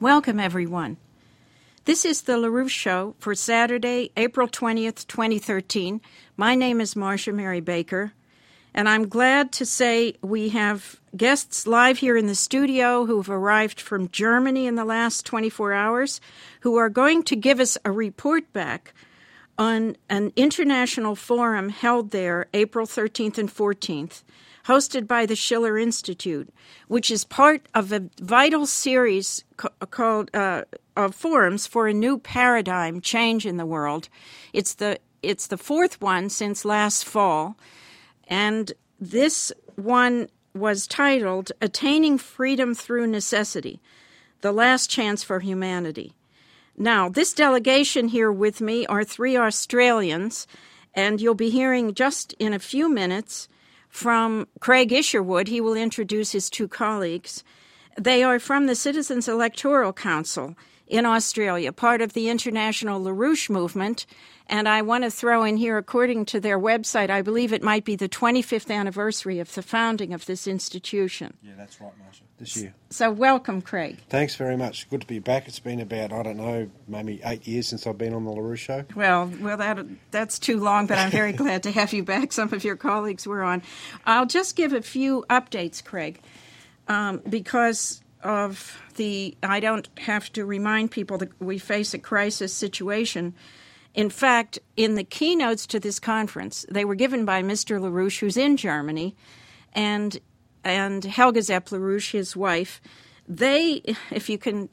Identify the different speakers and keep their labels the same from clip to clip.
Speaker 1: Welcome, everyone. This is the LaRouche Show for Saturday, April 20th, 2013. My name is Marcia Mary Baker, and I'm glad to say we have guests live here in the studio who have arrived from Germany in the last 24 hours, who are going to give us a report back on an international forum held there April 13th and 14th, hosted by the Schiller Institute, which is part of a vital series called of forums for a new paradigm change in the world. It's the fourth one since last fall, and this one was titled Attaining Freedom Through Necessity, The Last Chance for Humanity. Now, this delegation here with me are three Australians, and you'll be hearing just in a few minutes from Craig Isherwood. He will introduce his two colleagues. They are from the Citizens Electoral Council in Australia, part of the International LaRouche movement. And I want to throw in here, according to their website, I believe it might be the 25th anniversary of the founding of this institution.
Speaker 2: Yeah, that's right, Marcia, this year.
Speaker 1: So welcome, Craig.
Speaker 2: Thanks very much. Good to be back. It's been about, maybe 8 years since I've been on the LaRouche Show.
Speaker 1: Well, that's too long, but I'm very glad to have you back. Some of your colleagues were on. I'll just give a few updates, Craig, because of I don't have to remind people that we face a crisis situation. In fact, in the keynotes to this conference, they were given by Mr. LaRouche, who's in Germany, and Helga Zepp LaRouche, his wife. They, if you can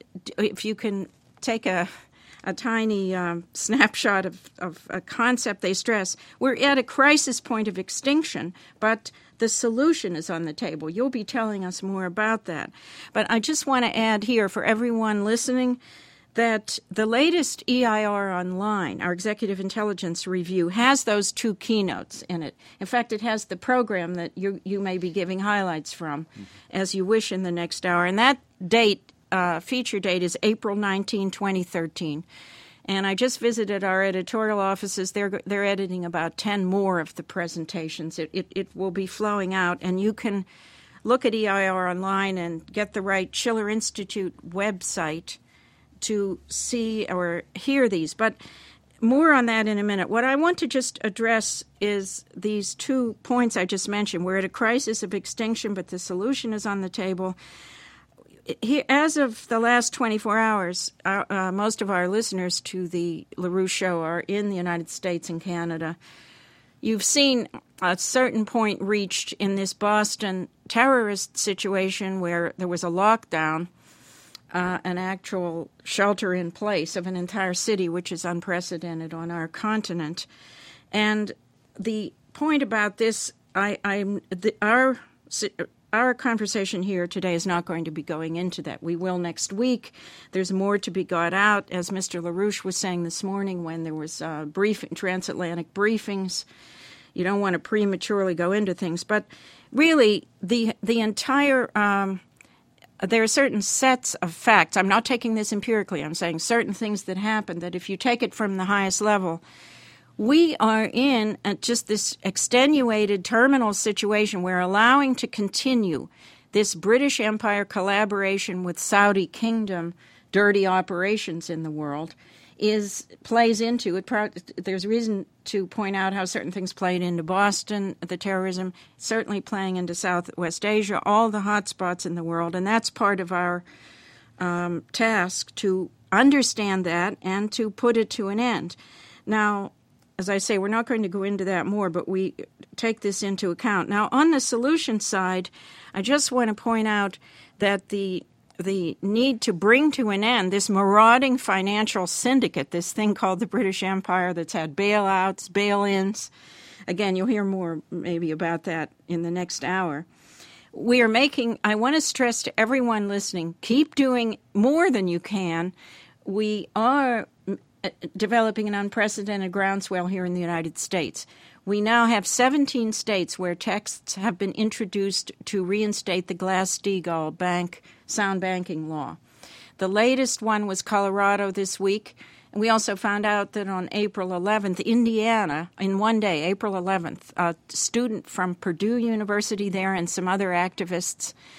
Speaker 1: take a tiny snapshot of a concept they stress, we're at a crisis point of extinction, but the solution is on the table. You'll be telling us more about that. But I just want to add here for everyone listening that the latest EIR Online, our Executive Intelligence Review, has those two keynotes in it. In fact, it has the program that you may be giving highlights from as you wish in the next hour. And that date, feature date, is April 19, 2013. And I just visited our editorial offices. They're editing about 10 more of the presentations. It will be flowing out, and you can look at EIR Online and get the right Schiller Institute website to see or hear these. But more on that in a minute. What I want to just address is these 2 points I just mentioned. We're at a crisis of extinction, but the solution is on the table. As of the last 24 hours, most of our listeners to the LaRouche Show are in the United States and Canada. You've seen a certain point reached in this Boston terrorist situation where there was a lockdown, an actual shelter in place of an entire city, which is unprecedented on our continent. And the point about this, our conversation here today is not going to be going into that. We will next week. There's more to be got out, as Mr. LaRouche was saying this morning when there was transatlantic briefings. You don't want to prematurely go into things, but really the entire there are certain sets of facts. I'm not taking this empirically. I'm saying certain things that happen that if you take it from the highest level, we are in just this extenuated terminal situation. We're allowing to continue this British Empire collaboration with Saudi Kingdom dirty operations in the world plays into it. There's reason to point out how certain things played into Boston, the terrorism, certainly playing into Southwest Asia, all the hot spots in the world, and that's part of our task to understand that and to put it to an end. Now, as I say, we're not going to go into that more, but we take this into account. Now, on the solution side, I just want to point out that the need to bring to an end this marauding financial syndicate, this thing called the British Empire that's had bailouts, bail-ins. Again, you'll hear more maybe about that in the next hour. I want to stress to everyone listening, keep doing more than you can. We are developing an unprecedented groundswell here in the United States. We now have 17 states where texts have been introduced to reinstate the Glass-Steagall sound banking law. The latest one was Colorado this week, and we also found out that on April 11th, Indiana, in one day, April 11th, a student from Purdue University there and some other activists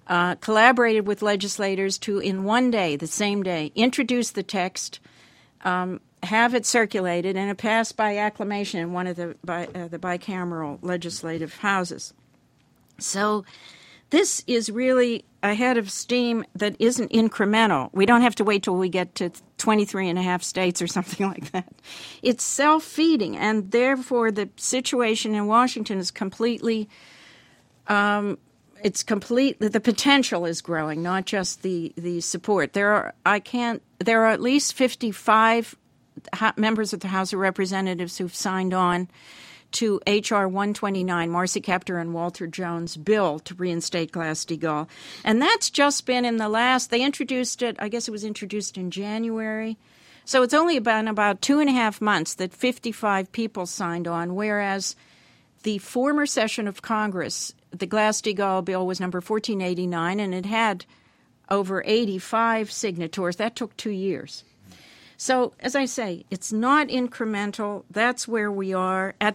Speaker 1: collaborated with legislators to, in one day, the same day, introduce the text, have it circulated, and it passed by acclamation in one of the bicameral legislative houses. So this is really a head of steam that isn't incremental. We don't have to wait till we get to 23 and a half states or something like that. It's self-feeding, and therefore the situation in Washington is completely, the potential is growing, not just the support. There are at least 55 members of the House of Representatives who've signed on to H.R. 129, Marcy Kaptur and Walter Jones' bill to reinstate Glass-Steagall. And that's just been in the last, they introduced it, I guess it was introduced in January. So it's only been about 2.5 months that 55 people signed on, whereas the former session of Congress, the Glass-Steagall bill was number 1489, and it had over 85 signatories. That took 2 years. So, as I say, it's not incremental. That's where we are I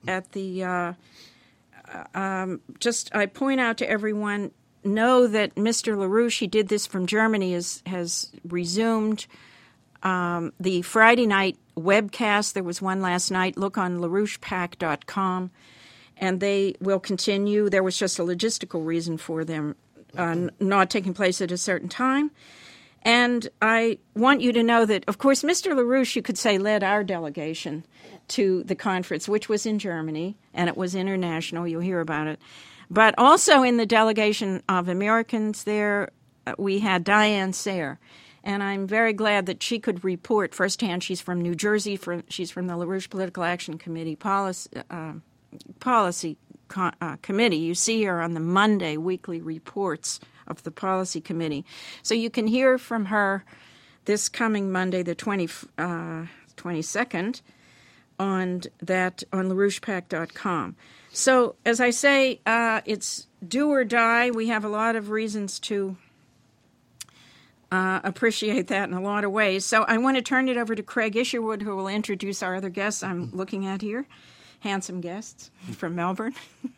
Speaker 1: point out to everyone, know that Mr. LaRouche, he did this from Germany, has resumed the Friday night webcast. There was one last night. Look on LaRouchePAC.com, and they will continue. There was just a logistical reason for them not taking place at a certain time. And I want you to know that, of course, Mr. LaRouche, you could say, led our delegation to the conference, which was in Germany, and it was international. You'll hear about it. But also in the delegation of Americans there, we had Diane Sayre. And I'm very glad that she could report firsthand. She's from New Jersey. She's from the LaRouche Political Action Committee Policy Committee. You see her on the Monday weekly reports of the Policy Committee. So you can hear from her this coming Monday, the 22nd, on LaRouchePAC.com. So, as I say, it's do or die. We have a lot of reasons to appreciate that in a lot of ways. So I want to turn it over to Craig Isherwood, who will introduce our other guests I'm looking at here, handsome guests from Melbourne.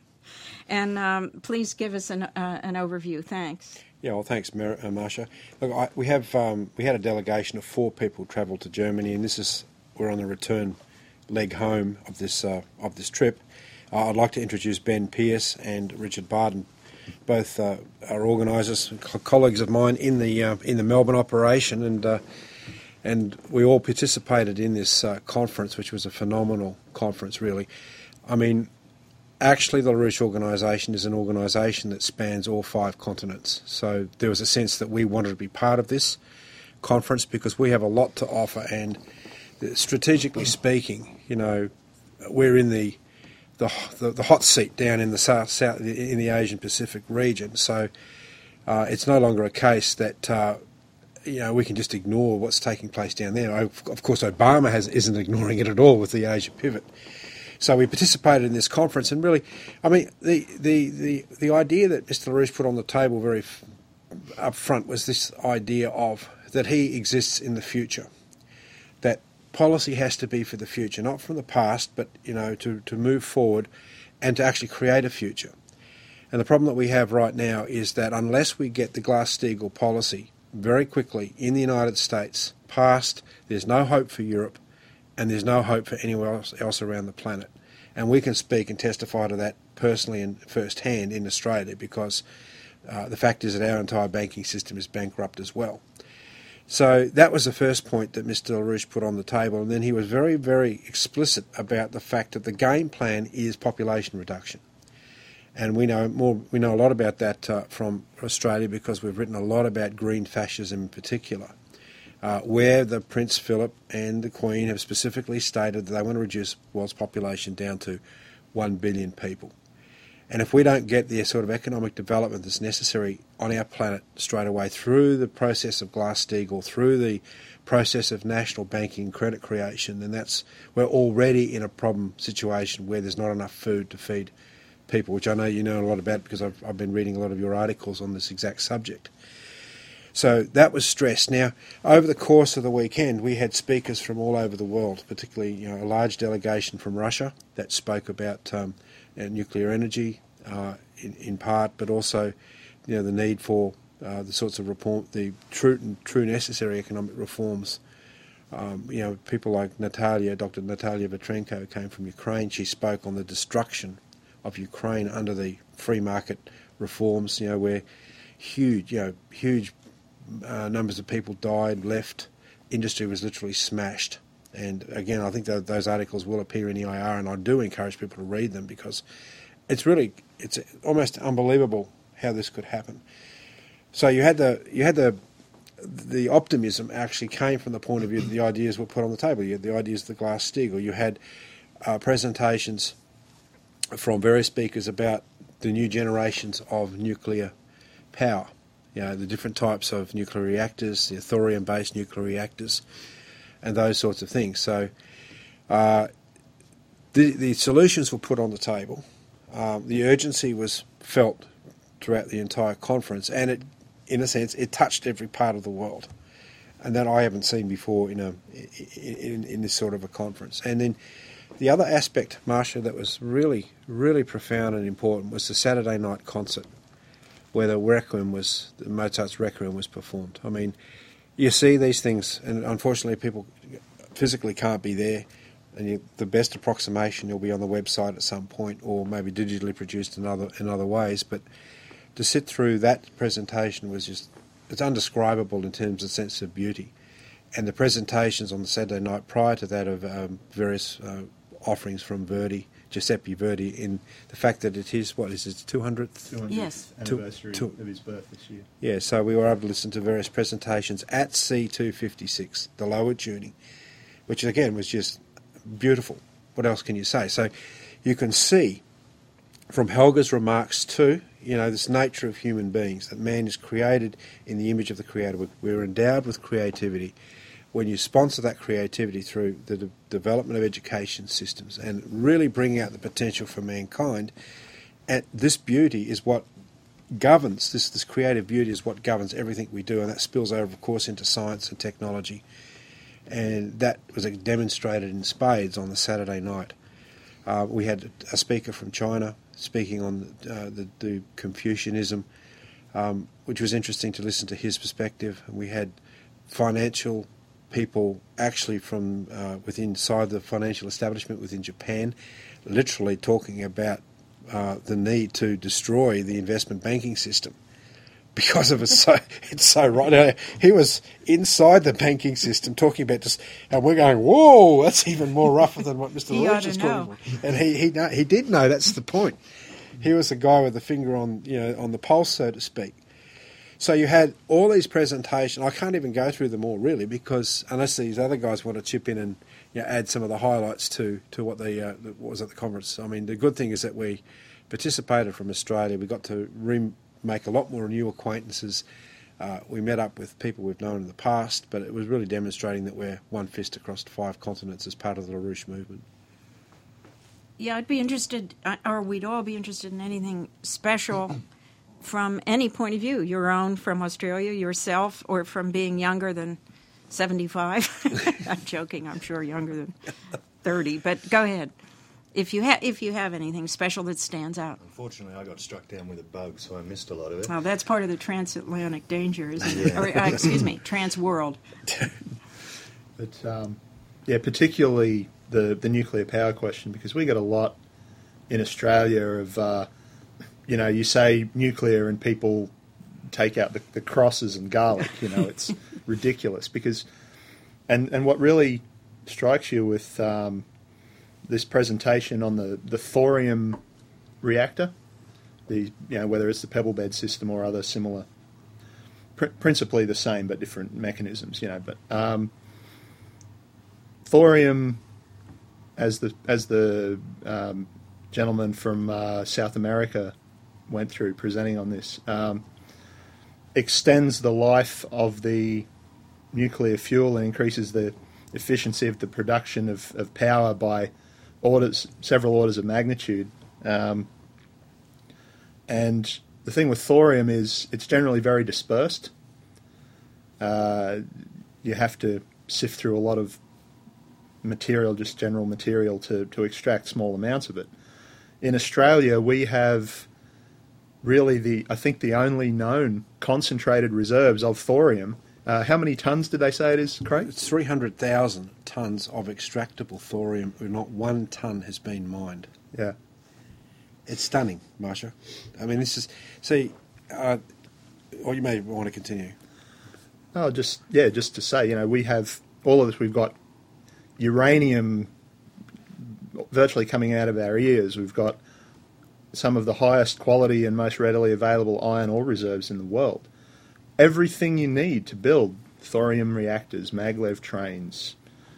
Speaker 1: And please give us an overview. Thanks.
Speaker 2: Yeah, well, thanks, Marcia. Look, we had a delegation of 4 people travel to Germany, and we're on the return leg home of this trip. I'd like to introduce Ben Pierce and Richard Barden, both are organisers, colleagues of mine in the Melbourne operation, and we all participated in this conference, which was a phenomenal conference, really. I mean, actually, the LaRouche organisation is an organisation that spans all 5 continents. So there was a sense that we wanted to be part of this conference because we have a lot to offer. And strategically speaking, you know, we're in the hot seat down in the south in the Asian Pacific region. So it's no longer a case that we can just ignore what's taking place down there. Of course, Obama isn't ignoring it at all with the Asia pivot. So we participated in this conference, and really, I mean, the idea that Mr. LaRouche put on the table very up front was this idea of that he exists in the future, that policy has to be for the future, not from the past, but to move forward and to actually create a future. And the problem that we have right now is that unless we get the Glass-Steagall policy very quickly in the United States passed, there's no hope for Europe. And there's no hope for anywhere else around the planet. And we can speak and testify to that personally and firsthand in Australia because the fact is that our entire banking system is bankrupt as well. So that was the first point that Mr. LaRouche put on the table. And then he was very, very explicit about the fact that the game plan is population reduction. And we know a lot about that from Australia because we've written a lot about green fascism in particular. Where the Prince Philip and the Queen have specifically stated that they want to reduce the world's population down to 1 billion people. And if we don't get the sort of economic development that's necessary on our planet straight away through the process of Glass-Steagall, through the process of national banking and credit creation, then we're already in a problem situation where there's not enough food to feed people, which I know you know a lot about because I've been reading a lot of your articles on this exact subject. So that was stressed. Now, over the course of the weekend, we had speakers from all over the world, particularly a large delegation from Russia that spoke about nuclear energy in part, but also the need for the sorts of the true necessary economic reforms. People like Dr. Natalia Petrenko came from Ukraine. She spoke on the destruction of Ukraine under the free market reforms, where huge numbers of people died, left. Industry was literally smashed. And again, I think that those articles will appear in EIR, and I do encourage people to read them because it's almost unbelievable how this could happen. So you had the optimism actually came from the point of view that the ideas were put on the table. You had the ideas of the Glass-Steagall. You had presentations from various speakers about the new generations of nuclear power. The different types of nuclear reactors, the thorium-based nuclear reactors, and those sorts of things. So the solutions were put on the table. The urgency was felt throughout the entire conference, and in a sense, it touched every part of the world, and that I haven't seen before in this sort of a conference. And then the other aspect, Marcia, that was really, really profound and important was the Saturday night concert, where Mozart's Requiem was performed. I mean, you see these things, and unfortunately people physically can't be there, and the best approximation will be on the website at some point, or maybe digitally produced in other ways, but to sit through that presentation it's undescribable in terms of sense of beauty. And the presentations on the Saturday night prior to that of various offerings from Giuseppe Verdi, in the fact that it is, 200th?
Speaker 3: Yes. Anniversary of his birth this year.
Speaker 2: Yeah, so we were able to listen to various presentations at C256, the lower tuning, which again was just beautiful. What else can you say? So you can see from Helga's remarks too, this nature of human beings, that man is created in the image of the Creator. We're endowed with creativity. When you sponsor that creativity through the development of education systems and really bring out the potential for mankind, and this beauty is what governs, this creative beauty is what governs everything we do, and that spills over, of course, into science and technology. And that was demonstrated in spades on the Saturday night. We had a speaker from China speaking on the Confucianism, which was interesting to listen to his perspective. We had financial people actually from inside the financial establishment within Japan literally talking about the need to destroy the investment banking system because of it's so right. He was inside the banking system talking about and we're going, whoa, that's even more rougher than what Mr. Lewis is talking about. And he did know, that's the point. He was the guy with the finger on the pulse, so to speak. So you had all these presentations. I can't even go through them all really, because unless these other guys want to chip in and add some of the highlights to what what was at the conference. I mean, the good thing is that we participated from Australia. We got to make a lot more new acquaintances. We met up with people we've known in the past, but it was really demonstrating that we're one fist across 5 continents as part of the LaRouche movement.
Speaker 1: Yeah, I'd be interested, or we'd all be interested in anything special from any point of view, your own from Australia, yourself, or from being younger than 75. I'm joking, I'm sure younger than 30, but go ahead. If you have anything special that stands out.
Speaker 3: Unfortunately, I got struck down with a bug, so I missed a lot of it.
Speaker 1: Oh, that's part of the transatlantic danger, isn't it? Or, excuse me, trans-world.
Speaker 4: But, particularly the nuclear power question, because we get a lot in Australia of, you say nuclear and people take out the crosses and garlic, it's ridiculous because, and what really strikes you with this presentation on the thorium reactor, whether it's the pebble bed system or other similar, principally the same but different mechanisms, but thorium, as the gentleman from South America went through presenting on this, extends the life of the nuclear fuel and increases the efficiency of the production of power by several orders of magnitude. And the thing with thorium is it's generally very dispersed. You have to sift through a lot of material, just general material, to extract small amounts of it. In Australia, we have really I think the only known concentrated reserves of thorium. How many tons did they say it is, Craig?
Speaker 2: It's 300,000 tonnes of extractable thorium, where not 1 tonne has been mined.
Speaker 4: Yeah.
Speaker 2: It's stunning, Marsha. I mean, this is... See, or you may want to continue.
Speaker 4: Oh, just to say, we have all of this. We've got uranium virtually coming out of our ears. We've got some of the highest quality and most readily available iron ore reserves in the world. Everything you need to build thorium reactors, maglev trains,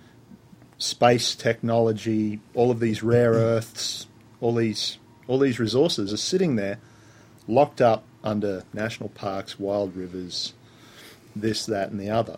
Speaker 4: space technology, all of these rare earths, all these resources are sitting there, locked up under national parks, wild rivers, this, that, and the other.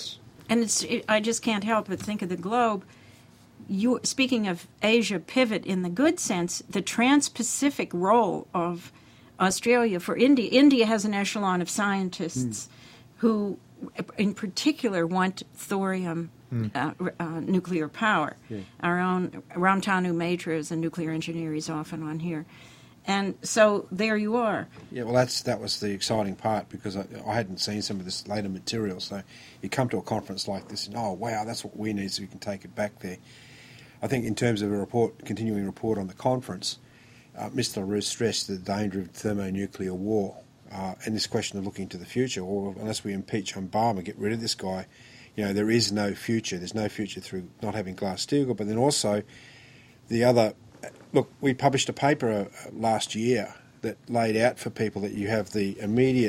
Speaker 1: I just can't help but think of the globe. Speaking of Asia pivot in the good sense, the trans-Pacific role of Australia for India. India has an echelon of scientists who, in particular, want thorium nuclear power. Yeah. Our own Ramtanu Mitra is a nuclear engineer. He's often on here. And so there you are.
Speaker 2: Yeah, well, that was the exciting part, because I hadn't seen some of this later material. So you come to a conference like this and, oh, wow, that's what we need, so we can take it back there. I think in terms of a continuing report on the conference, Mr. LaRouche stressed the danger of thermonuclear war and this question of looking to the future. Or unless we impeach Obama, get rid of this guy, there is no future. There's no future through not having Glass-Steagall. But then also the other... Look, we published a paper last year that laid out for people that you have the immediate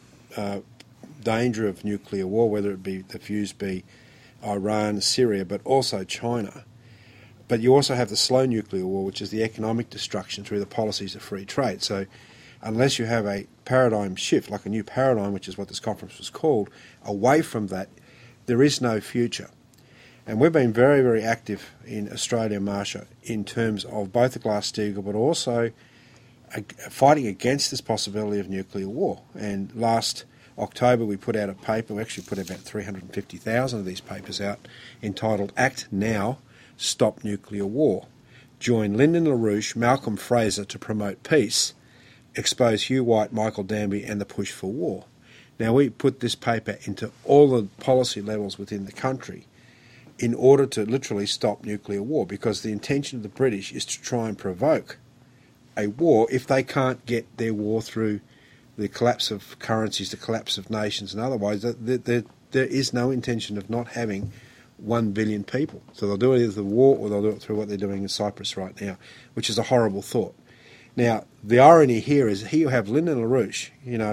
Speaker 2: danger of nuclear war, whether it be the fuse be Iran, Syria, but also China. But you also have the slow nuclear war, which is the economic destruction through the policies of free trade. So unless you have a paradigm shift, like a new paradigm, which is what this conference was called, away from that, there is no future. And we've been very, very active in Australia, Marsha, in terms of both the Glass-Steagall, but also fighting against this possibility of nuclear war. And last October we put out a paper, we actually put about 350,000 of these papers out, entitled Act Now, Stop Nuclear War. Join Lyndon LaRouche, Malcolm Fraser to promote peace, expose Hugh White, Michael Danby and the push for war. Now we put this paper into all the policy levels within the country in order to literally stop nuclear war, because the intention of the British is to try and provoke a war if they can't get their war through the collapse of currencies, the collapse of nations and otherwise. There is no intention of not having 1 billion people. So they'll do either the war or they'll do it through what they're doing in Cyprus right now, which is a horrible thought. Now, the irony here is here you have Lyndon LaRouche,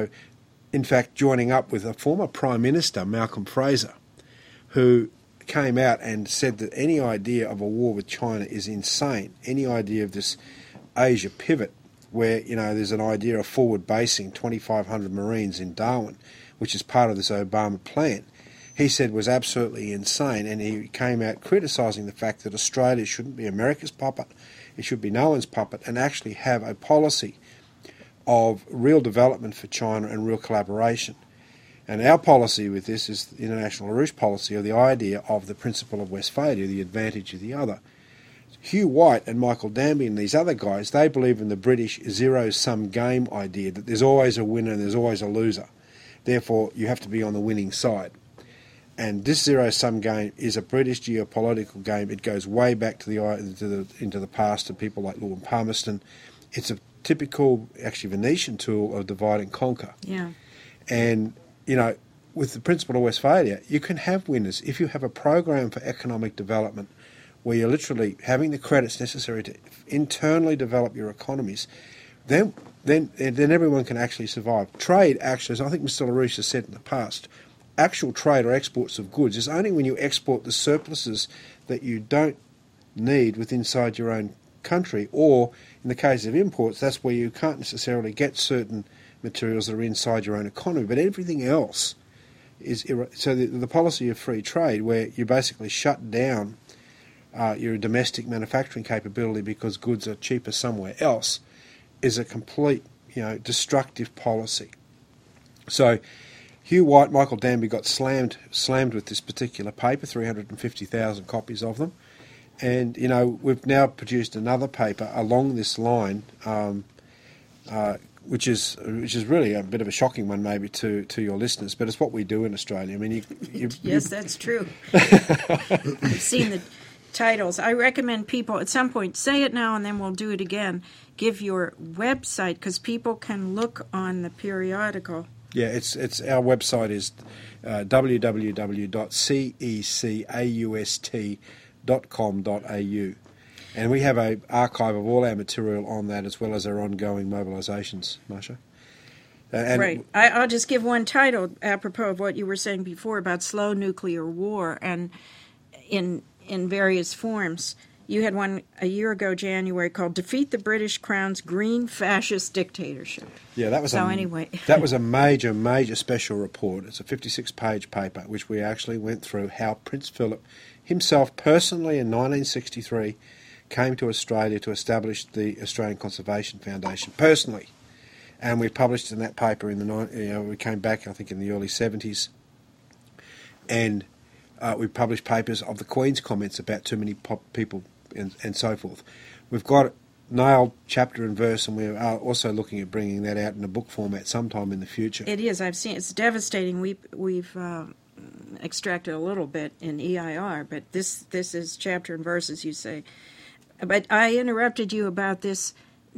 Speaker 2: in fact joining up with a former Prime Minister, Malcolm Fraser, who came out and said that any idea of a war with China is insane. Any idea of this Asia pivot where, there's an idea of forward basing 2,500 Marines in Darwin, which is part of this Obama plan, he said was absolutely insane. And he came out criticising the fact that Australia shouldn't be America's puppet, it should be no one's puppet, and actually have a policy of real development for China and real collaboration. And our policy with this is the International LaRouche policy, or the idea of the principle of Westphalia, the advantage of the other. Hugh White and Michael Danby and these other guys, they believe in the British zero-sum game idea, that there's always a winner and there's always a loser. Therefore, you have to be on the winning side. And this zero-sum game is a British geopolitical game. It goes way back into the past to people like Lord Palmerston. It's a typical, actually Venetian tool of divide and conquer.
Speaker 1: Yeah.
Speaker 2: And with the principle of Westphalia, you can have winners if you have a program for economic development where you're literally having the credits necessary to internally develop your economies. Then everyone can actually survive. Trade, actually, as I think Mr. LaRouche has said in the past, actual trade or exports of goods is only when you export the surpluses that you don't need inside your own country, or in the case of imports, that's where you can't necessarily get certain materials that are inside your own economy, but everything else is... So the policy of free trade, where you basically shut down your domestic manufacturing capability because goods are cheaper somewhere else, is a complete, destructive policy. So Hugh White, Michael Danby got slammed with this particular paper, 350,000 copies of them, and we've now produced another paper along this line. which is really a bit of a shocking one maybe to your listeners, but it's what we do in Australia. I mean,
Speaker 1: yes, that's true. I've seen the titles. I recommend people at some point, say it now and then we'll do it again, give your website, because people can look on the periodical.
Speaker 2: Yeah, it's our website is www.cecaust.com.au. And we have an archive of all our material on that, as well as our ongoing mobilisations, Marsha.
Speaker 1: Right. I'll just give one title apropos of what you were saying before about slow nuclear war, and in various forms. You had one a year ago, January, called "Defeat the British Crown's Green Fascist Dictatorship."
Speaker 2: Yeah, that was that was a major special report. It's a 56-page paper, which we actually went through how Prince Philip himself personally in 1963 came to Australia to establish the Australian Conservation Foundation personally, and we published in that paper we came back I think in the early 70s, and we published papers of the Queen's comments about too many people and so forth. We've got it nailed chapter and verse, and we are also looking at bringing that out in a book format sometime in the future.
Speaker 1: It is. I've seen. It's devastating. We've extracted a little bit in EIR, but this is chapter and verse, as you say. But I interrupted you about this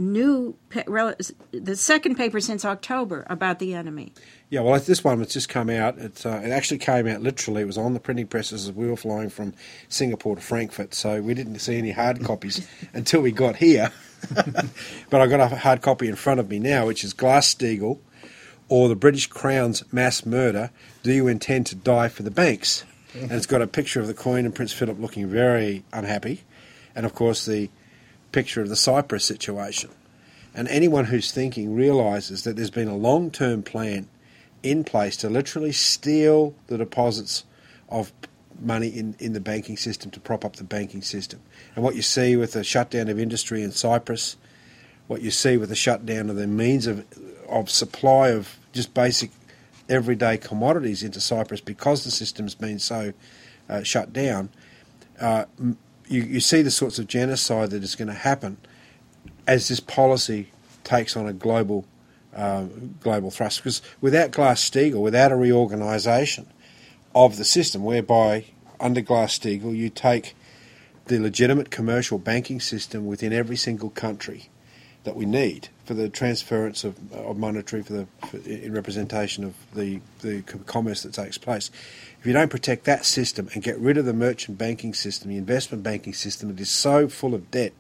Speaker 1: the second paper since October about the enemy.
Speaker 2: Yeah, well, this one has just come out. It actually came out literally. It was on the printing presses as we were flying from Singapore to Frankfurt, so we didn't see any hard copies until we got here. But I've got a hard copy in front of me now, which is Glass-Steagall, or the British Crown's Mass Murder, Do You Intend to Die for the Banks? And it's got a picture of the Queen and Prince Philip looking very unhappy, and of course the picture of the Cyprus situation. And anyone who's thinking realises that there's been a long-term plan in place to literally steal the deposits of money in the banking system to prop up the banking system. And what you see with the shutdown of industry in Cyprus, what you see with the shutdown of the means of supply of just basic everyday commodities into Cyprus because the system's been so shut down, you see the sorts of genocide that is going to happen as this policy takes on a global thrust. Because without Glass-Steagall, without a reorganisation of the system, whereby under Glass-Steagall you take the legitimate commercial banking system within every single country that we need for the transference of monetary in representation of the commerce that takes place. If you don't protect that system and get rid of the merchant banking system, the investment banking system that is so full of debt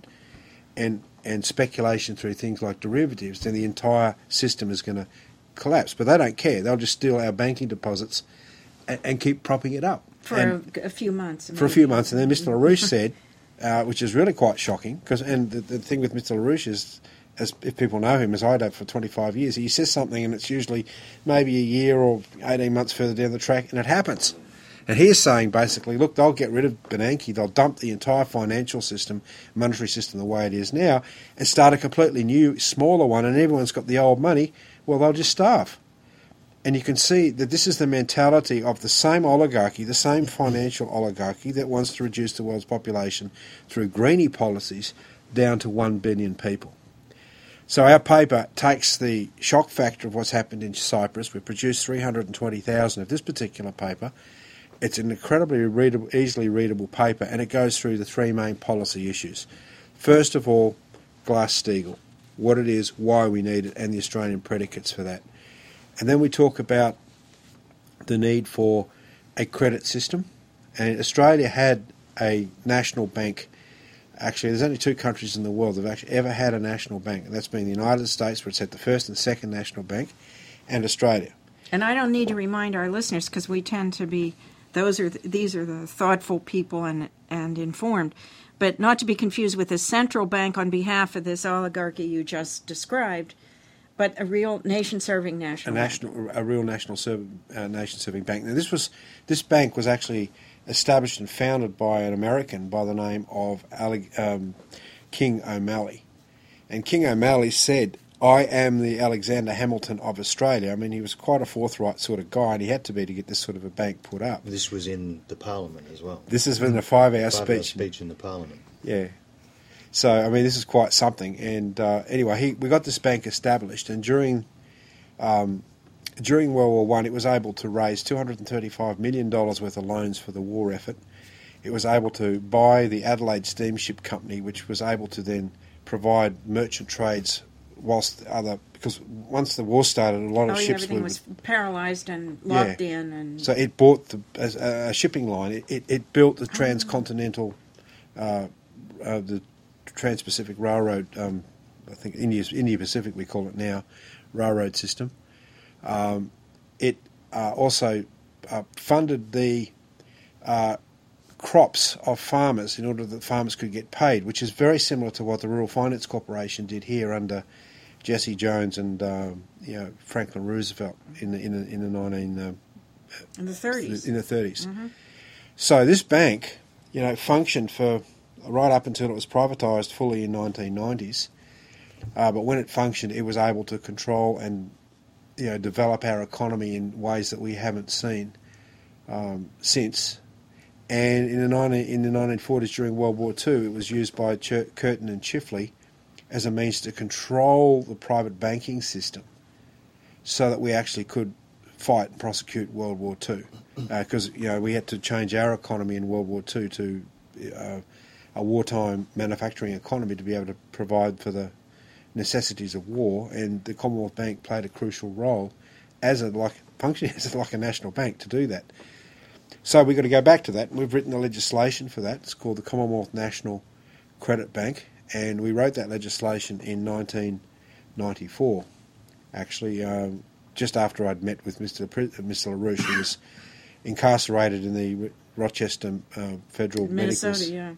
Speaker 2: and speculation through things like derivatives, then the entire system is going to collapse. But they don't care. They'll just steal our banking deposits and keep propping it up.
Speaker 1: For a few months.
Speaker 2: For a few months. And then Mr. LaRouche said, which is really quite shocking, and the thing with Mr. LaRouche is, as if people know him, as I do for 25 years, he says something and it's usually maybe a year or 18 months further down the track, and it happens. And he is saying basically, look, they'll get rid of Bernanke, they'll dump the entire financial system, monetary system the way it is now, and start a completely new, smaller one, and everyone's got the old money, well, they'll just starve. And you can see that this is the mentality of the same oligarchy, the same financial oligarchy that wants to reduce the world's population through greenie policies down to 1 billion people. So our paper takes the shock factor of what's happened in Cyprus. We produced 320,000 of this particular paper. It's an incredibly easily readable paper, and it goes through the three main policy issues. First of all, Glass-Steagall, what it is, why we need it, and the Australian predicates for that. And then we talk about the need for a credit system. And Australia had a national bank. Actually, there's only two countries in the world that have actually ever had a national bank, and that's been the United States, where it's had the first and second national bank, and Australia.
Speaker 1: And I don't need to remind our listeners, because we tend to be, these are the thoughtful people and informed, but not to be confused with a central bank on behalf of this oligarchy you just described, but a real nation-serving national bank.
Speaker 2: A real nation-serving bank. Now, this bank was actually established and founded by an American by the name of King O'Malley. And King O'Malley said, I am the Alexander Hamilton of Australia. I mean, he was quite a forthright sort of guy, and he had to be to get this sort of a bank put up.
Speaker 3: This was in the Parliament as well.
Speaker 2: This has been a 5-hour speech.
Speaker 3: Speech in the Parliament.
Speaker 2: Yeah. So, I mean, this is quite something. And anyway, we got this bank established, and during World War One, it was able to raise $235 million worth of loans for the war effort. It was able to buy the Adelaide Steamship Company, which was able to then provide merchant trades because once the war started, a lot of ships
Speaker 1: everything was paralysed and locked in. And
Speaker 2: so it bought a shipping line. It built the transcontinental, the Trans-Pacific Railroad, I think India Pacific we call it now, railroad system. It also funded the crops of farmers in order that farmers could get paid, which is very similar to what the Rural Finance Corporation did here under Jesse Jones and Franklin Roosevelt in the 30s. In the 30s.
Speaker 1: Mm-hmm.
Speaker 2: So this bank, functioned for right up until it was privatised fully in 1990s. But when it functioned, it was able to control and develop our economy in ways that we haven't seen since. And in the 1940s, during World War II, it was used by Curtin and Chifley as a means to control the private banking system so that we actually could fight and prosecute World War II. Because we had to change our economy in World War II to a wartime manufacturing economy to be able to provide for the necessities of war, and the Commonwealth Bank played a crucial role functioning as like a national bank to do that. So we've got to go back to that, and we've written the legislation for that. It's called the Commonwealth National Credit Bank, and we wrote that legislation in 1994, actually, just after I'd met with Mr. LaRouche, who was incarcerated in the Rochester Federal
Speaker 1: Minnesota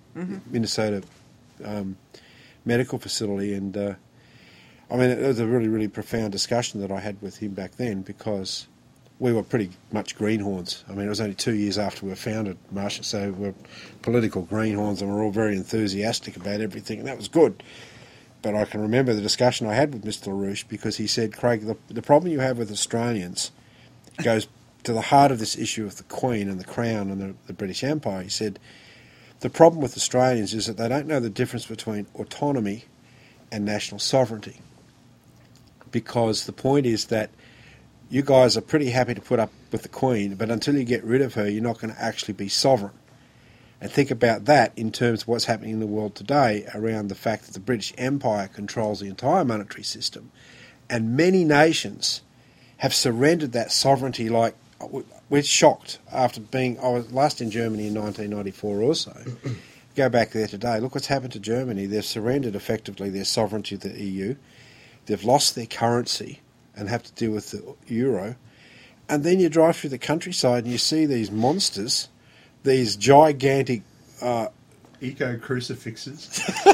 Speaker 2: medical facility, and it was a really, really profound discussion that I had with him back then, because we were pretty much greenhorns. It was only 2 years after we were founded, Marcia, so we're political greenhorns, and we're all very enthusiastic about everything, and that was good. But I can remember the discussion I had with Mr. LaRouche, because he said, Craig, the problem you have with Australians goes to the heart of this issue of the Queen and the Crown and the British Empire. He said, the problem with Australians is that they don't know the difference between autonomy and national sovereignty. Because the point is that you guys are pretty happy to put up with the Queen, but until you get rid of her, you're not going to actually be sovereign. And think about that in terms of what's happening in the world today around the fact that the British Empire controls the entire monetary system, and many nations have surrendered that sovereignty. Like, we're shocked after I was last in Germany in 1994 also. Go back there today, look what's happened to Germany. They've surrendered effectively their sovereignty to the EU. They've lost their currency and have to deal with the euro. And then you drive through the countryside and you see these monsters, these gigantic
Speaker 4: eco crucifixes.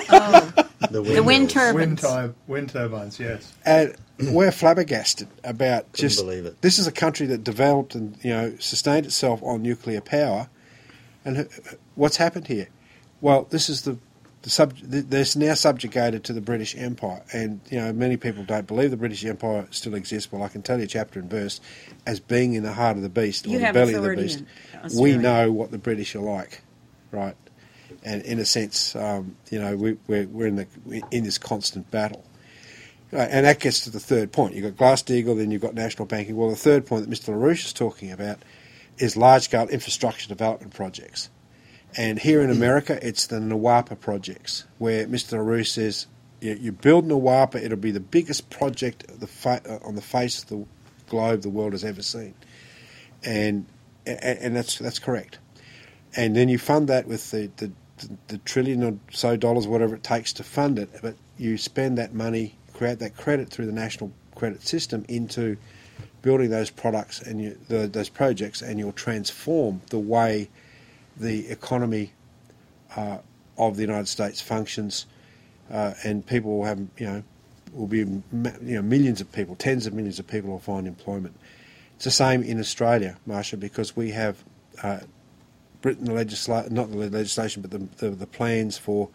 Speaker 1: The wind turbines.
Speaker 4: Wind turbines, yes.
Speaker 2: And we're flabbergasted about
Speaker 3: Couldn't believe it.
Speaker 2: This is a country that developed and sustained itself on nuclear power. And what's happened here? Well, this is that's now subjugated to the British Empire, and many people don't believe the British Empire still exists. Well, I can tell you chapter and verse as being in the heart of the beast, or the belly of the beast. We know what the British are like, right? And in a sense, we're in this constant battle, and that gets to the third point. You've got Glass-Steagall, then you've got national banking. Well, the third point that Mr. LaRouche is talking about is large-scale infrastructure development projects. And here in America, it's the NWAPA projects, where Mr. LaRouche says, you build NWAPA, it'll be the biggest project on the face of the globe the world has ever seen. And that's correct. And then you fund that with the trillion or so dollars, whatever it takes to fund it, but you spend that money, create that credit through the national credit system into building those products and those projects, and you'll transform the way the economy of the United States functions, and people will have, will be, millions of people, tens of millions of people will find employment. It's the same in Australia, Marcia, because we have written the legislation, but the plans for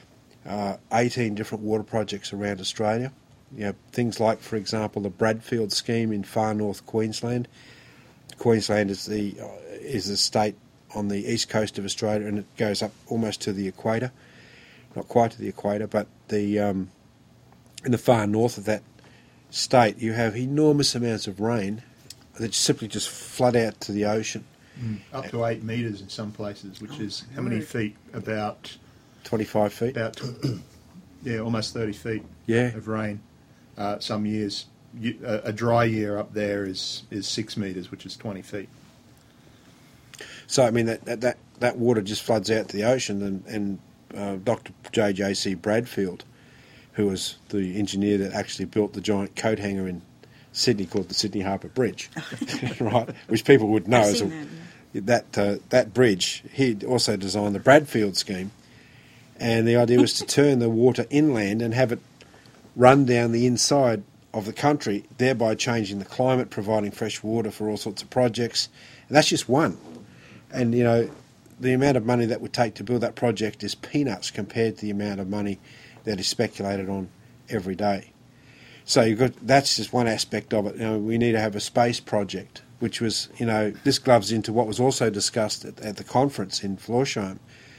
Speaker 2: 18 different water projects around Australia. Things like, for example, the Bradfield scheme in far north Queensland. Queensland is the state on the east coast of Australia, and it goes up almost to the equator. not quite to the equator, but in the far north of that state, you have enormous amounts of rain that simply just flood out to the ocean.
Speaker 4: Up to 8 metres in some places, which is how many feet? About
Speaker 2: 25 feet.
Speaker 4: About almost 30 feet
Speaker 2: Yeah.
Speaker 4: of rain. Some years, a dry year up there is 6 metres, which is 20 feet.
Speaker 2: So I mean that water just floods out to the ocean, and Dr. J.J.C. Bradfield, who was the engineer that actually built the giant coat hanger in Sydney called the Sydney Harbour Bridge, right? Which people would know as that bridge. He also designed the Bradfield scheme, and the idea was to turn the water inland and have it run down the inside of the country, thereby changing the climate, providing fresh water for all sorts of projects. And that's just one. And, you know, the amount of money that would take to build that project is peanuts compared to the amount of money that is speculated on every day. So that's just one aspect of it. You know, we need to have a space project, which was, you know, this gloves into what was also discussed at the conference in Florsheim,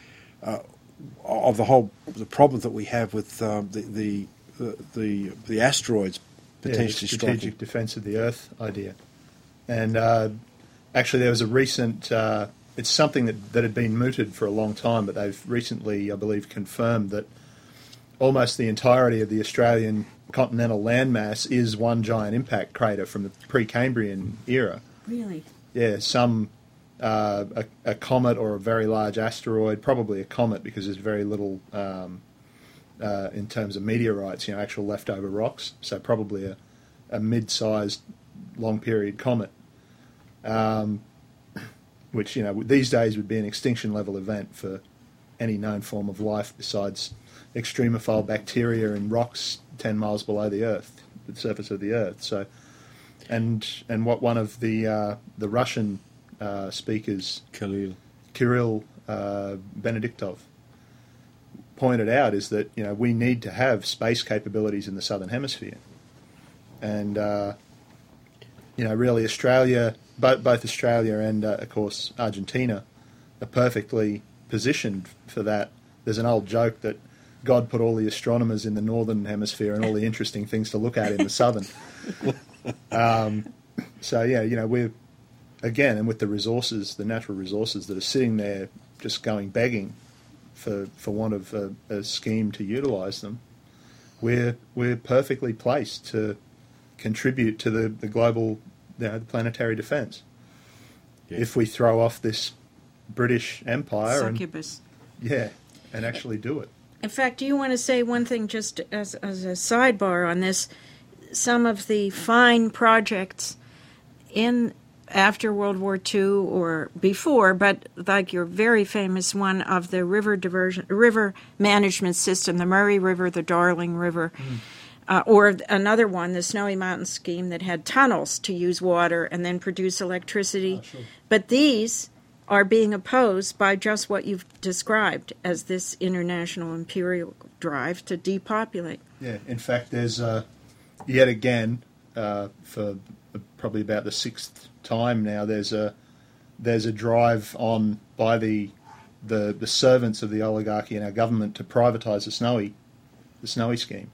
Speaker 2: of the problem that we have with the asteroids potentially
Speaker 4: the
Speaker 2: striking.
Speaker 4: strategic defence of the Earth idea. And actually there was a recent, it's something that had been mooted for a long time, but they've recently, I believe, confirmed that almost the entirety of the Australian continental landmass is one giant impact crater from the pre-Cambrian era.
Speaker 1: Really?
Speaker 4: Yeah, some a comet or a very large asteroid, probably a comet because there's very little in terms of meteorites, you know, actual leftover rocks. So probably a mid-sized long period comet, which, you know, these days would be an extinction level event for any known form of life besides extremophile bacteria in rocks 10 miles below the Earth, the surface of the Earth. So, and what one of the Russian speakers, Kirill Benediktov, pointed out is that, you know, we need to have space capabilities in the Southern Hemisphere, and you know, really Australia, both Australia and of course Argentina, are perfectly positioned for that. There's an old joke that God put all the astronomers in the northern hemisphere and all the interesting things to look at in the southern. So yeah, you know, we're again, and with the resources, the natural resources that are sitting there, just going begging for want of a scheme to utilise them, we're perfectly placed to contribute to the global, you know, the planetary defence. Yeah. If we throw off this British Empire
Speaker 1: succubus,
Speaker 4: and actually do it.
Speaker 1: In fact, do you want to say one thing just as a sidebar on this? Some of the fine projects after World War II or before, but like your very famous one of the river management system, the Murray River, the Darling River, or another one, the Snowy Mountain scheme that had tunnels to use water and then produce electricity. Sure. But these are being opposed by just what you've described as this international imperial drive to depopulate.
Speaker 4: Yeah, in fact, there's yet again, for probably about the sixth time now, there's a drive on by the servants of the oligarchy and our government to privatise the Snowy scheme,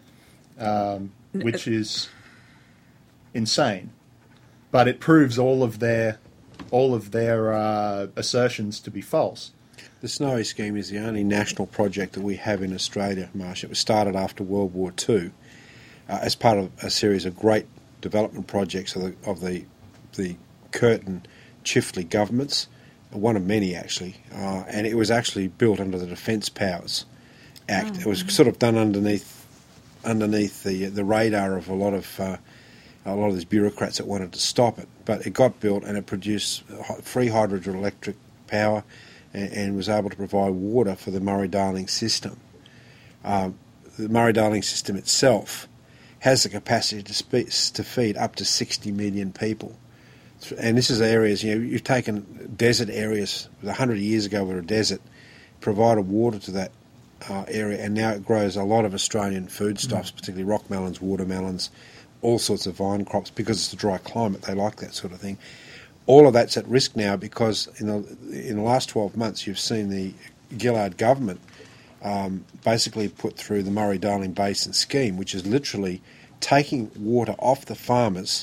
Speaker 4: which is insane, but it proves all of their assertions to be false.
Speaker 2: The Snowy scheme is the only national project that we have in Australia, Marsh. It was started after World War II as part of a series of great development projects of the Curtin Chifley governments, one of many actually, and it was actually built under the Defence Powers Act. It was sort of done underneath the radar of a lot of these bureaucrats that wanted to stop it, but it got built and it produced free hydroelectric power and was able to provide water for the Murray-Darling system. The Murray-Darling system itself has the capacity to feed up to 60 million people. And this is areas, you know, you've taken desert areas 100 years ago were a desert, provided water to that area, and now it grows a lot of Australian foodstuffs, particularly rock melons, watermelons, all sorts of vine crops, because it's a dry climate. They like that sort of thing. All of that's at risk now because in the last 12 months you've seen the Gillard government basically put through the Murray-Darling Basin scheme, which is literally taking water off the farmers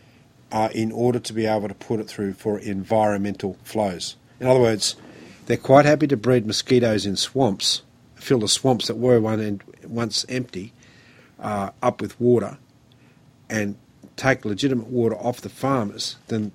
Speaker 2: in order to be able to put it through for environmental flows. In other words, they're quite happy to breed mosquitoes in swamps, fill the swamps that were once empty up with water, and take legitimate water off the farmers than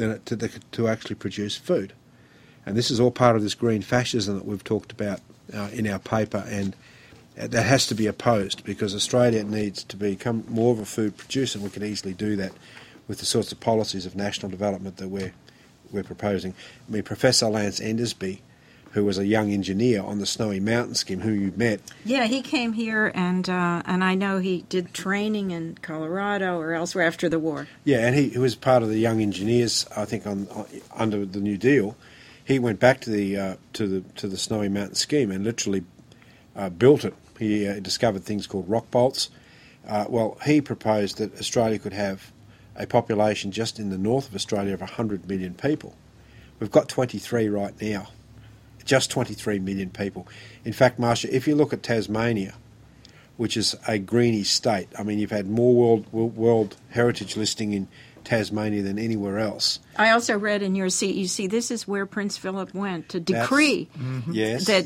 Speaker 2: to actually produce food. And this is all part of this green fascism that we've talked about in our paper, and that has to be opposed, because Australia needs to become more of a food producer, and we can easily do that with the sorts of policies of national development that we're proposing. I mean, Professor Lance Endersby, who was a young engineer on the Snowy Mountain scheme, who you met.
Speaker 1: Yeah, he came here, and I know he did training in Colorado or elsewhere after the war.
Speaker 2: Yeah, and he was part of the young engineers, I think, under the New Deal. He went back to the Snowy Mountain scheme and literally built it. He discovered things called rock bolts. Well, he proposed that Australia could have a population just in the north of Australia of 100 million people. We've got 23 right now. Just 23 million people. In fact, Marcia, if you look at Tasmania, which is a greeny state, I mean, you've had more World Heritage listing in Tasmania than anywhere else.
Speaker 1: I also read in your CEC, this is where Prince Philip went to decree
Speaker 2: yes.
Speaker 1: that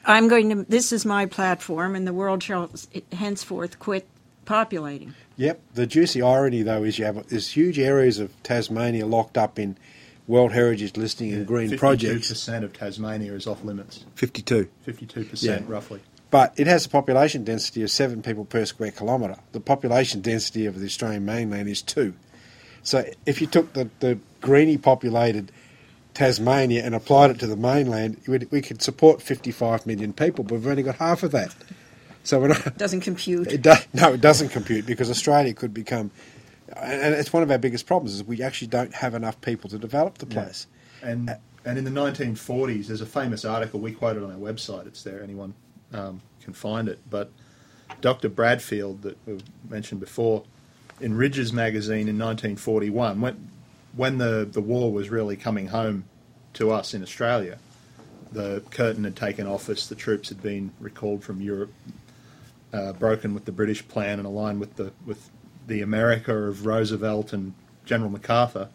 Speaker 1: this is my platform, and the world shall henceforth quit populating.
Speaker 2: Yep. The juicy irony, though, is you have these huge areas of Tasmania locked up in World Heritage listing and green projects.
Speaker 4: 52% of Tasmania is off limits.
Speaker 2: 52%,
Speaker 4: roughly.
Speaker 2: But it has a population density of 7 people per square kilometre. The population density of the Australian mainland is 2. So if you took the greeny populated Tasmania and applied it to the mainland, we could support 55 million people, but we've only got half of that. So we're not,
Speaker 1: doesn't compute.
Speaker 2: No, it doesn't compute, because Australia could become... And it's one of our biggest problems, is we actually don't have enough people to develop the place.
Speaker 4: Yeah. And in the 1940s, there's a famous article we quoted on our website. It's there, anyone can find it. But Dr. Bradfield, that we mentioned before, in Ridges magazine in 1941, when the war was really coming home to us in Australia, the curtain had taken office, the troops had been recalled from Europe, broken with the British plan and aligned with the America of Roosevelt and General MacArthur.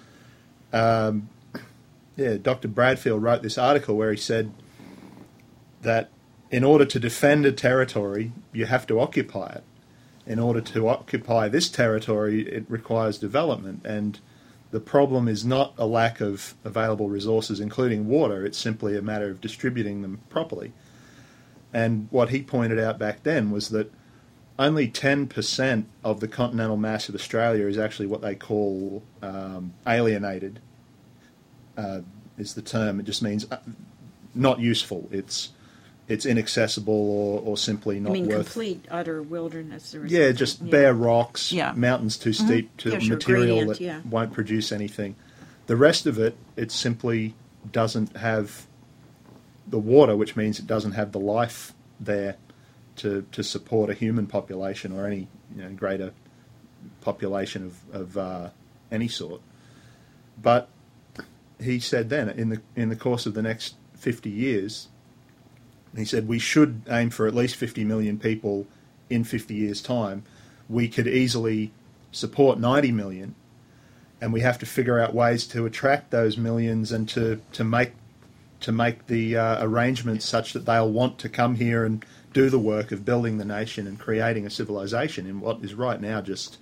Speaker 4: Dr. Bradfield wrote this article where he said that in order to defend a territory, you have to occupy it. In order to occupy this territory, it requires development, and the problem is not a lack of available resources, including water. It's simply a matter of distributing them properly. And what he pointed out back then was that only 10% of the continental mass of Australia is actually what they call alienated, is the term. It just means not useful. It's inaccessible or simply not worth...
Speaker 1: complete, utter wilderness?
Speaker 4: Yeah, just bare rocks, mountains too steep to material
Speaker 1: gradient,
Speaker 4: that won't produce anything. The rest of it simply doesn't have the water, which means it doesn't have the life there to support a human population or any greater population of any sort. But he said then, in the course of the next 50 years, he said we should aim for at least 50 million people in 50 years' time. We could easily support 90 million, and we have to figure out ways to attract those millions and to make the arrangements such that they'll want to come here and do the work of building the nation and creating a civilization in what is right now just,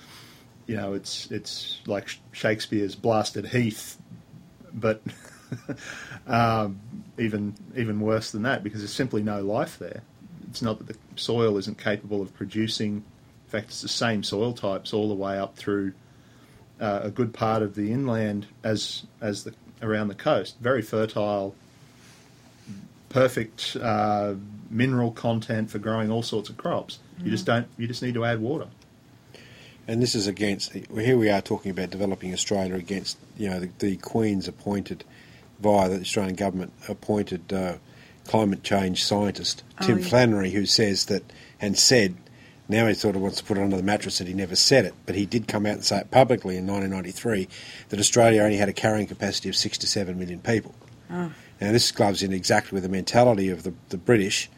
Speaker 4: it's like Shakespeare's blasted heath, but even worse than that, because there's simply no life there. It's not that the soil isn't capable of producing. In fact, it's the same soil types all the way up through a good part of the inland as around the coast. Very fertile, perfect mineral content for growing all sorts of crops. You just need to add water.
Speaker 2: And this is against, here we are talking about developing Australia against, the Queen's appointed, via the Australian government appointed climate change scientist, Tim Flannery, who says that, and said, now he sort of wants to put it under the mattress that he never said it, but he did come out and say it publicly in 1993, that Australia only had a carrying capacity of 6 to 7 million people. Now this gloves in exactly with the mentality of the British,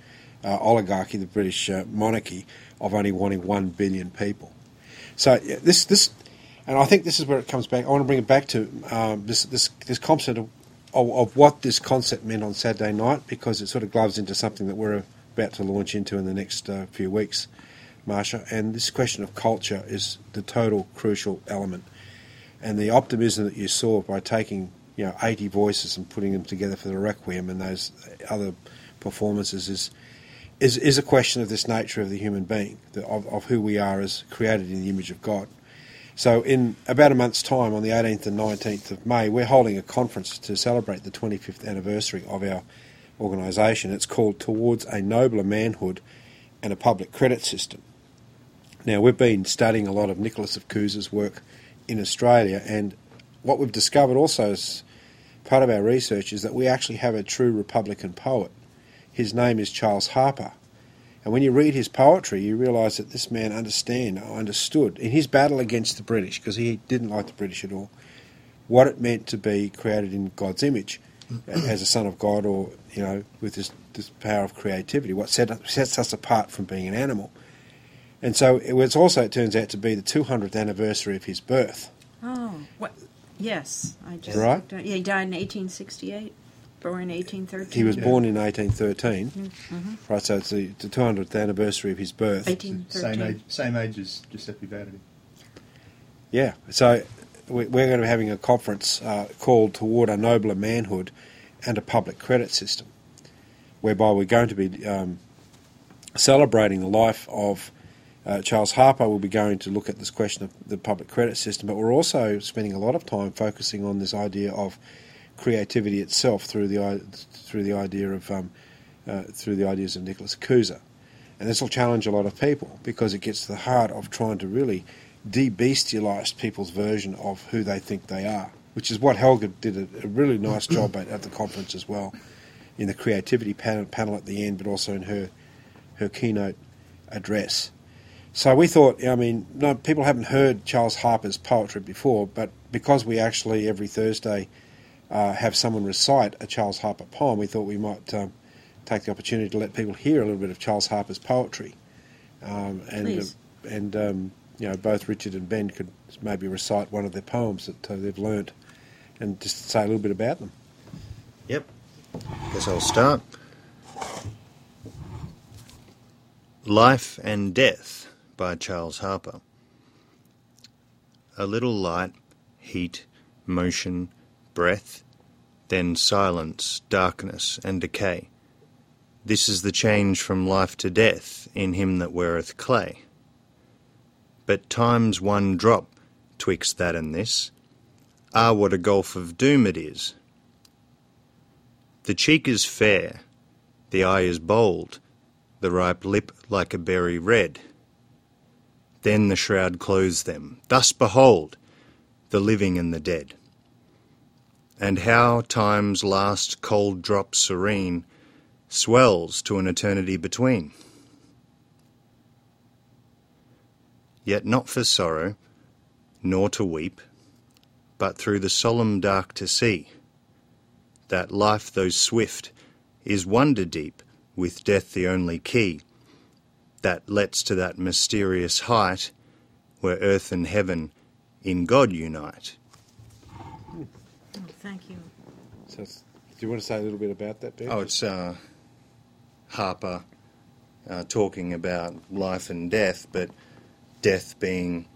Speaker 2: oligarchy, the British monarchy, of only wanting 1 billion people. So this, and I think this is where it comes back. I want to bring it back to this concept of what this concept meant on Saturday night, because it sort of gloves into something that we're about to launch into in the next few weeks, Marsha. And this question of culture is the total crucial element. And the optimism that you saw by taking 80 voices and putting them together for the Requiem and those other performances is a question of this nature of the human being, of who we are as created in the image of God. So in about a month's time, on the 18th and 19th of May, we're holding a conference to celebrate the 25th anniversary of our organisation. It's called Towards a Nobler Manhood and a Public Credit System. Now, we've been studying a lot of Nicholas of Cusa's work in Australia, and what we've discovered also as part of our research is that we actually have a true Republican poet. His name is Charles Harper. And when you read his poetry, you realise that this man understood, in his battle against the British, because he didn't like the British at all, what it meant to be created in God's image as a son of God, or, with this power of creativity, what sets us apart from being an animal. And so it turns out to be the 200th anniversary of his birth.
Speaker 1: Oh, what? Yes. I just
Speaker 2: right?
Speaker 1: Yeah, he died in 1868. Born in 1813.
Speaker 2: He was born in 1813.
Speaker 1: Mm-hmm.
Speaker 2: Right, so it's the 200th anniversary of his birth.
Speaker 1: 1813.
Speaker 4: Same age as Giuseppe Verdi.
Speaker 2: Yeah, so we're going to be having a conference called Toward a Nobler Manhood and a Public Credit System, whereby we're going to be celebrating the life of Charles Harper. We'll be going to look at this question of the public credit system, but we're also spending a lot of time focusing on this idea of creativity itself through the ideas of Nicholas Cusa. And this will challenge a lot of people, because it gets to the heart of trying to really de-bestialise people's version of who they think they are, which is what Helga did a really nice job at the conference as well, in the creativity panel at the end, but also in her keynote address. So we thought, people haven't heard Charles Harper's poetry before, but because we actually every Thursday have someone recite a Charles Harper poem, we thought we might take the opportunity to let people hear a little bit of Charles Harper's poetry.
Speaker 1: Please.
Speaker 2: Both Richard and Ben could maybe recite one of their poems that they've learnt, and just say a little bit about them.
Speaker 3: Yep. Guess I'll start. Life and Death by Charles Harper. A little light, heat, motion, breath, then silence, darkness, and decay. This is the change from life to death in him that weareth clay. But time's one drop twixt that and this. Ah, what a gulf of doom it is! The cheek is fair, the eye is bold, the ripe lip like a berry red. Then the shroud clothes them. Thus behold the living and the dead. And how time's last cold drop serene swells to an eternity between. Yet not for sorrow, nor to weep, but through the solemn dark to see, that life, though swift, is wonder deep, with death the only key, that lets to that mysterious height, where earth and heaven in God unite.
Speaker 1: Oh, thank you.
Speaker 2: So, do you want to say a little bit about that, Ben?
Speaker 3: Oh, it's Harper talking about life and death, but death being,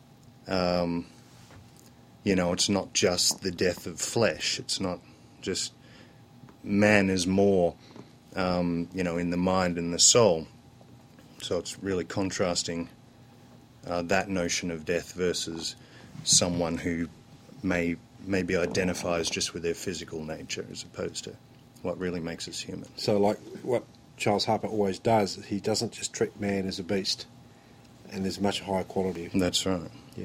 Speaker 3: it's not just the death of flesh. It's not just man is more, in the mind and the soul. So it's really contrasting that notion of death versus someone who maybe identifies just with their physical nature as opposed to what really makes us human.
Speaker 2: So, like what Charles Harper always does, he doesn't just treat man as a beast, and there's much higher quality.
Speaker 3: That's right.
Speaker 2: Yeah.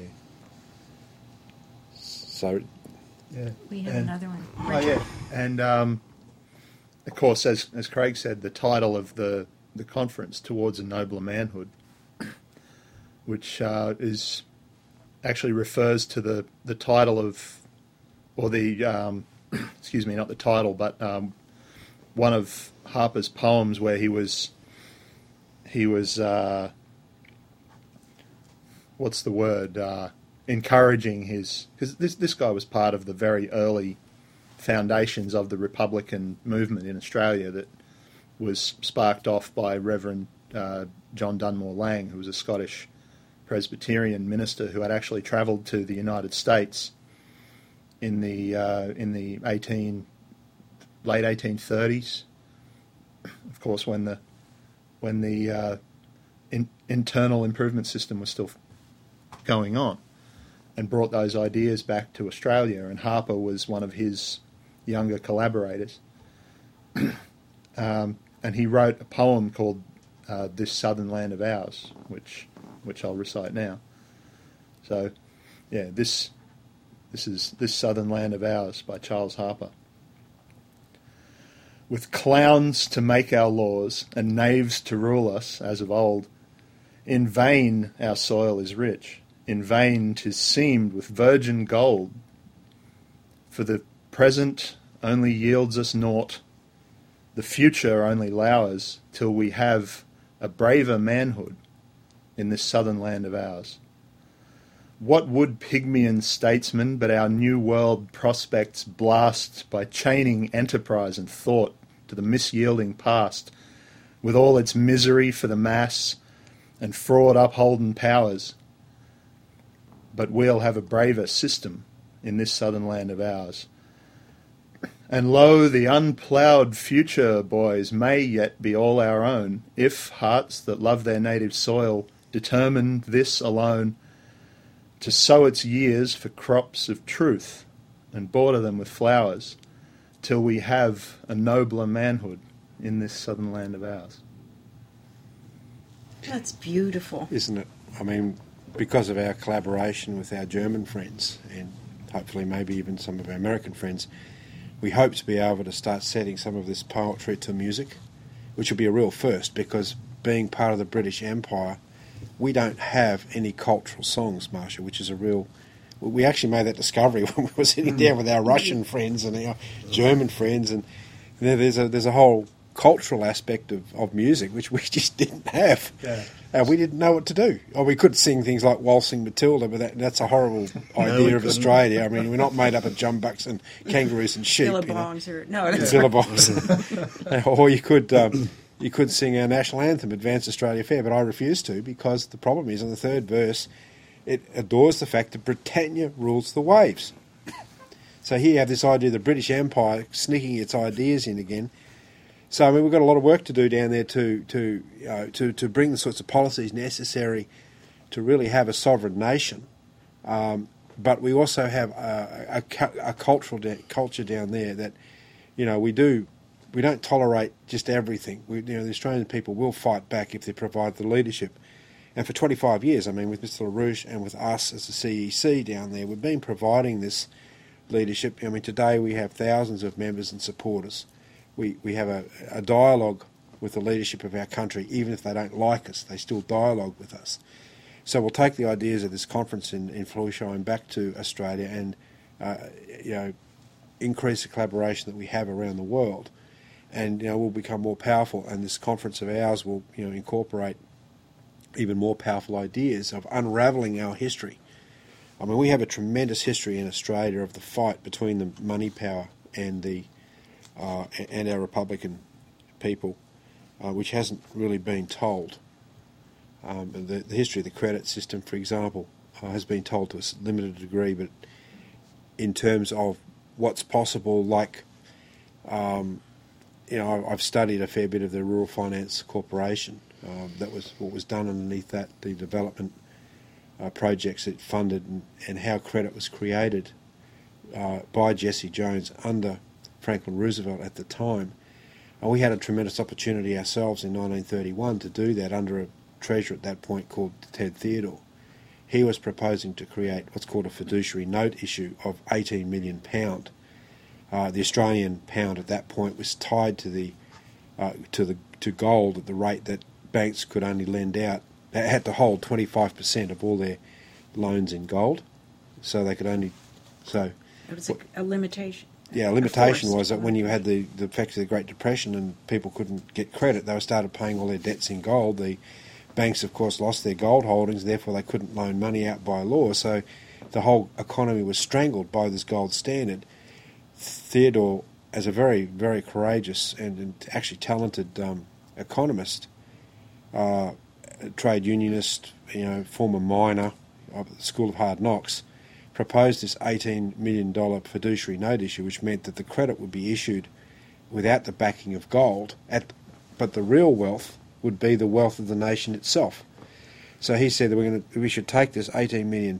Speaker 2: So,
Speaker 4: Yeah.
Speaker 1: We have another one.
Speaker 4: Oh, yeah. And, of course, as Craig said, the title of the conference, Towards a Nobler Manhood, which is actually refers to the title of, or the, excuse me, not the title, but one of Harper's poems where he was he was what's the word? Encouraging his, because this guy was part of the very early foundations of the Republican movement in Australia that was sparked off by Reverend John Dunmore Lang, who was a Scottish Presbyterian minister who had actually travelled to the United States in the late 1830s. Of course, when the internal improvement system was still going on, and brought those ideas back to Australia. And Harper was one of his younger collaborators. And he wrote a poem called This Southern Land of Ours, which I'll recite now. So, yeah, this is This Southern Land of Ours by Charles Harper. With clowns to make our laws and knaves to rule us as of old, in vain our soil is rich, in vain 'tis seamed with virgin gold. For the present only yields us naught, the future only lowers till we have a braver manhood in this southern land of ours. What would Pygmalion statesmen but our new world prospects blast by chaining enterprise and thought to the misyielding past, with all its misery for the mass and fraud upholden powers? But we'll have a braver system in this southern land of ours. And lo, the unploughed future, boys, may yet be all our own, if hearts that love their native soil determine this alone, to sow its years for crops of truth and border them with flowers, till we have a nobler manhood in this southern land of ours.
Speaker 1: That's beautiful.
Speaker 2: Isn't it? I mean, because of our collaboration with our German friends and hopefully maybe even some of our American friends, we hope to be able to start setting some of this poetry to music, which will be a real first, because being part of the British Empire, we don't have any cultural songs, Marsha, which is a real... We actually made that discovery when we were sitting down with our Russian friends and our German friends, and there's a whole cultural aspect of music which we just didn't have.
Speaker 4: Yeah.
Speaker 2: We didn't know what to do. Or we could sing things like Waltzing Matilda, but that's a horrible idea of Australia. I mean, we're not made up of jumbucks and kangaroos and sheep.
Speaker 1: Billabongs or no,
Speaker 2: Billabongs. Or you could sing our national anthem, Advance Australia Fair, but I refuse to, because the problem is in the third verse, it adores the fact that Britannia rules the waves. So here you have this idea of the British Empire sneaking its ideas in again. So I mean, we've got a lot of work to do down there to bring the sorts of policies necessary to really have a sovereign nation. But we also have a culture down there that, we don't tolerate just everything. The Australian people will fight back if they provide the leadership. And for 25 years, I mean, with Mr LaRouche and with us as the CEC down there, we've been providing this leadership. I mean, today we have thousands of members and supporters. We have a dialogue with the leadership of our country. Even if they don't like us, they still dialogue with us. So we'll take the ideas of this conference in Flushine back to Australia and, increase the collaboration that we have around the world. And, we'll become more powerful. And this conference of ours will, incorporate even more powerful ideas of unravelling our history. I mean, we have a tremendous history in Australia of the fight between the money power and and our Republican people, which hasn't really been told. The history of the credit system, for example, has been told to a limited degree, but in terms of what's possible, like, I've studied a fair bit of the Rural Finance Corporation. That was what was done underneath that, the development projects it funded, and how credit was created by Jesse Jones under Franklin Roosevelt at the time. We had a tremendous opportunity ourselves in 1931 to do that under a treasurer at that point called Ted Theodore. He was proposing to create what's called a fiduciary note issue of £18 million. The Australian pound at that point was tied to gold at the rate that banks could only lend out. They had to hold 25% of all their loans in gold, so they could only. So
Speaker 1: it was a limitation.
Speaker 2: Yeah, a limitation
Speaker 1: enforced.
Speaker 2: was that when you had the effects of the Great Depression and people couldn't get credit, they started paying all their debts in gold. The banks, of course, lost their gold holdings, therefore they couldn't loan money out by law, so the whole economy was strangled by this gold standard. Theodore, as a very, very courageous and actually talented economist, trade unionist, former miner of the School of Hard Knocks, proposed this $18 million fiduciary note issue, which meant that the credit would be issued without the backing of gold, but the real wealth would be the wealth of the nation itself. So he said that we should take this £18 million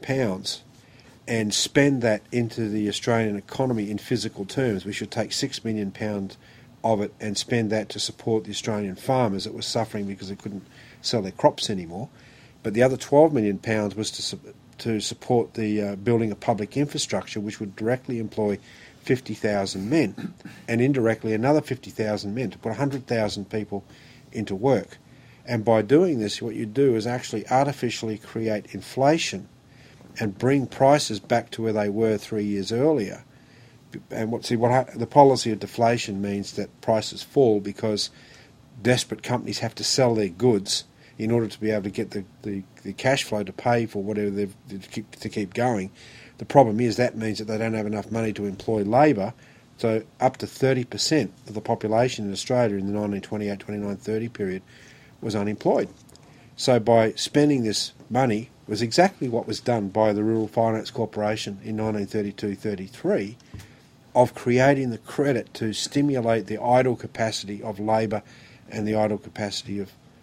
Speaker 2: and spend that into the Australian economy in physical terms. We should take £6 million of it and spend that to support the Australian farmers that were suffering because they couldn't sell their crops anymore. But the other £12 million was to support the building of public infrastructure, which would directly employ 50,000 men, and indirectly another 50,000 men, to put 100,000 people into work. And by doing this, what you do is actually artificially create inflation and bring prices back to where they were 3 years earlier. And the policy of deflation means that prices fall because desperate companies have to sell their goods in order to be able to get the cash flow to pay for whatever they've to keep going. The problem is that means that they don't have enough money to employ labour, so up to 30% of the population in Australia in the 1928, 29, 30 period was unemployed. So by spending this money was exactly what was done by the Rural Finance Corporation in 1932-33, of creating the credit to stimulate the idle capacity of labour and the idle capacity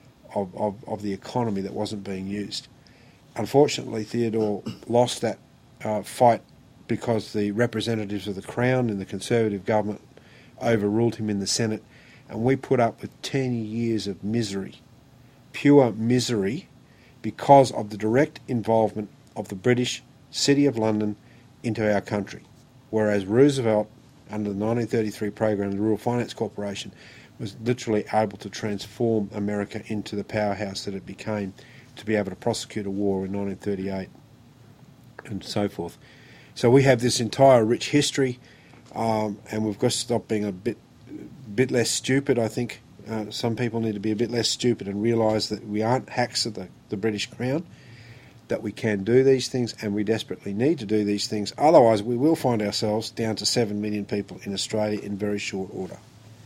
Speaker 2: of the economy that wasn't being used. Unfortunately, Theodore lost that fight because the representatives of the Crown and the Conservative government overruled him in the Senate, and we put up with 10 years of misery, pure misery, because of the direct involvement of the British City of London into our country. Whereas Roosevelt, under the 1933 program, the Rural Finance Corporation, was literally able to transform America into the powerhouse that it became to be able to prosecute a war in 1938 and so forth. So we have this entire rich history, and we've got to stop being a bit less stupid, I think. Some people need to be a bit less stupid and realise that we aren't hacks of the British Crown, that we can do these things, and we desperately need to do these things. Otherwise, we will find ourselves down to 7 million people in Australia in very short order.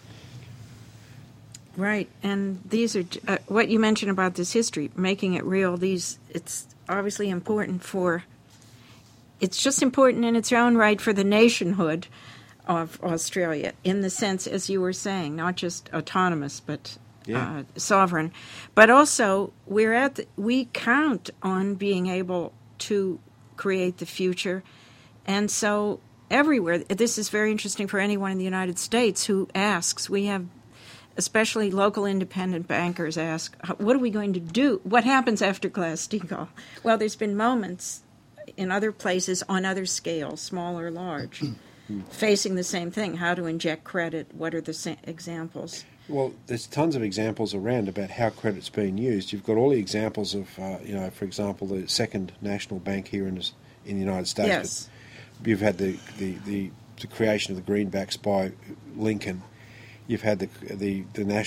Speaker 1: Right, and these are what you mentioned about this history, making it real. It's obviously important it's just important in its own right for the nationhood of Australia, in the sense, as you were saying, not just autonomous, but sovereign. But also, we count on being able to create the future, and so everywhere. This is very interesting for anyone in the United States who asks. We have, especially local independent bankers, ask, what are we going to do? What happens after Glass-Steagall? Well, there's been moments in other places on other scales, small or large, facing the same thing, how to inject credit, what are the examples?
Speaker 2: Well, there's tons of examples around about how credit's being used. You've got all the examples of, for example, the Second National Bank here in the United States.
Speaker 1: Yes.
Speaker 2: You've had the creation of the greenbacks by Lincoln. You've had the